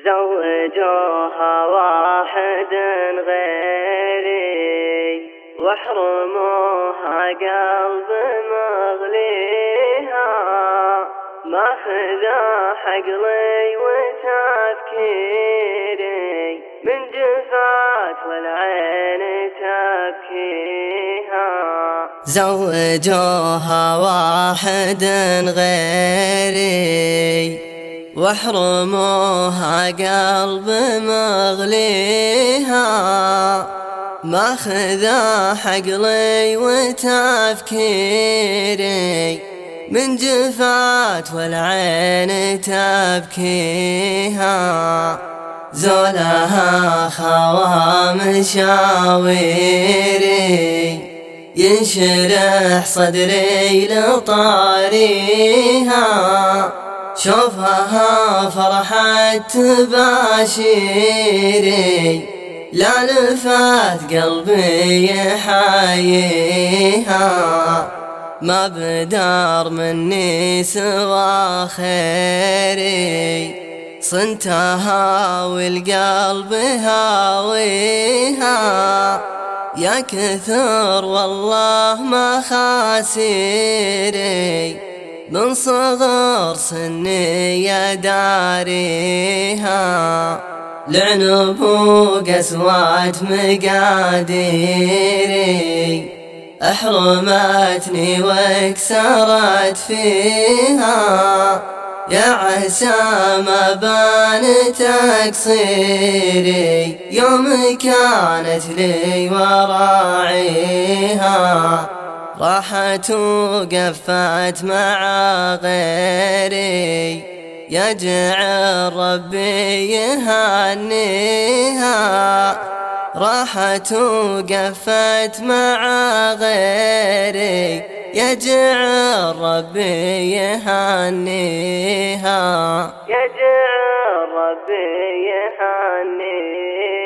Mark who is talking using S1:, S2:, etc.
S1: زوجوها واحد غيري واحرموها قلب مغليها، ماخذة حقلي وتفكيري من جفات والعين تبكيها. زوجوها واحد غيري واحرموها قلب مغليها، ماخذة حقلي وتفكيري من جفات والعين تبكيها. زولها خوى مشاويري ينشرح صدري لطاريها، شوفها فرحة تباشيري لا لفات قلبي يحييها. ما بدار مني سوى خيري صنتها والقلب هاويها، يا كثر والله ما خاسري من صغر سني يا داريها. لعنب وقسوة مقاديري أحرمتني واكسرت فيها، يا عسى ما بان تقصيري يوم كانت لي وراعيها. راحت وقفت مع غيري يجعل ربي يهنيها، راحت وقفت مع غيري يجعل ربي يهنيها، يجعل ربي يهنيها.